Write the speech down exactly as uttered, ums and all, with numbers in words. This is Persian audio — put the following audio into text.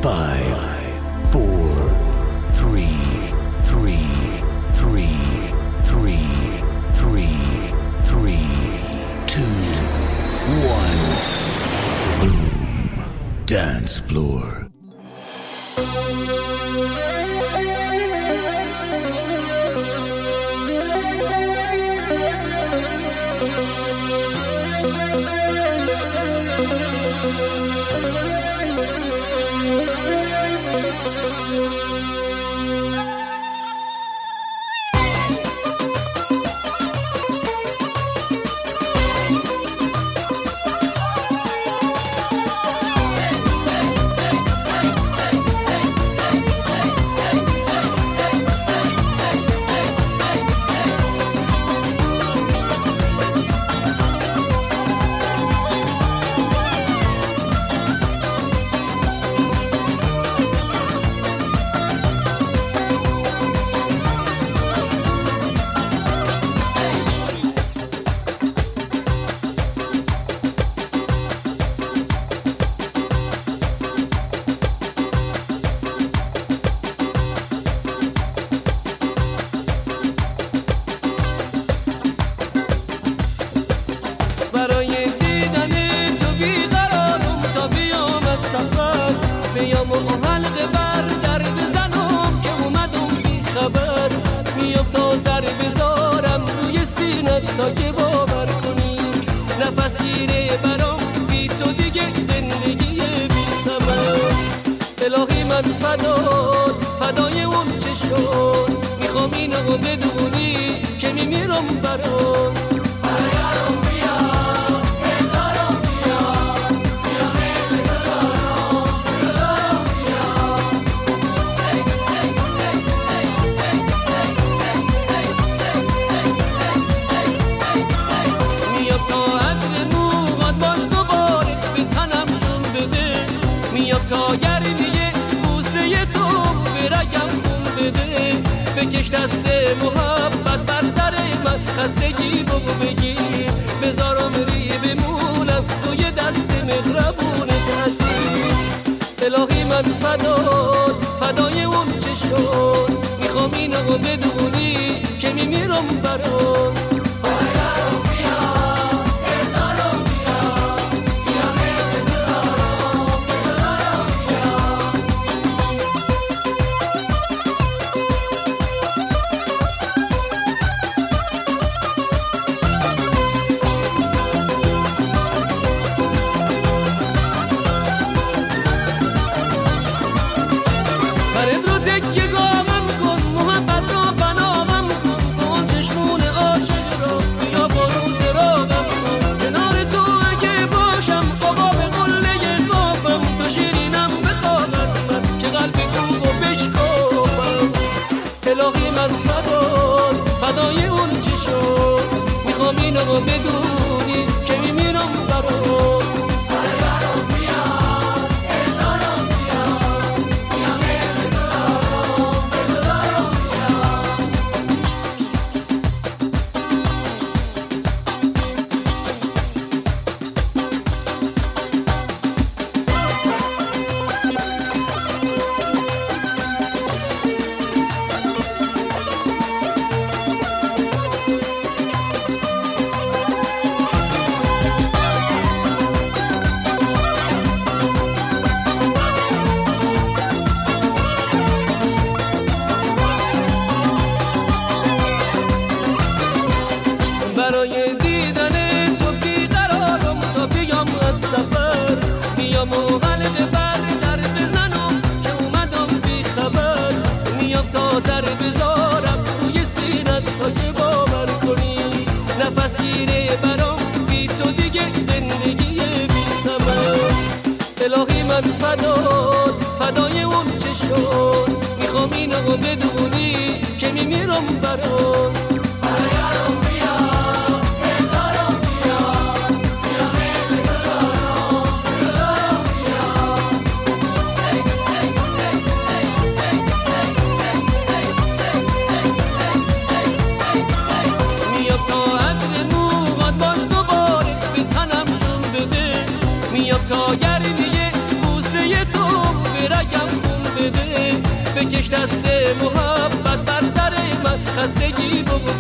Five, four, three, three, three, three, three, three, two, one. Boom. Dance floor. تا که باور کنی نفس گیره برام بی تو دیگه زندگی بی ثمر. الهی من فدات فدای اون چه شد، میخوام اینو بدونی که میمیرم برات. تا گرمیه بوسه تو به رگم خون بده، بکش دست محبت بر سر من، خستگی بگو بگیر بذارم ری بمونم توی دست مهربونت هستی. الهی من فدات فدای اون چه شد، میخوام اینو بدونی که میمیرم برات. الهی من فدات فدای اون چی شد، میخوام اینو بدونی که میمیرم برات. برای دیدن تو بیقرارم تا بیام از سفر، بیام و حلقه بر در بزنم که اومدم بی خبر. میام تا سر بذارم روی سینت تا که باور کنی نفس گیره برام بی تو دیگه زندگی بی ثمر. الهی من فدات فدای اون چه شد، میخوام اینو بدونی که میمیرم برات. تا گرمیه بوسه تو به رگ یکم خون بده، بکش دست محبت بر سر من، خستگی بگو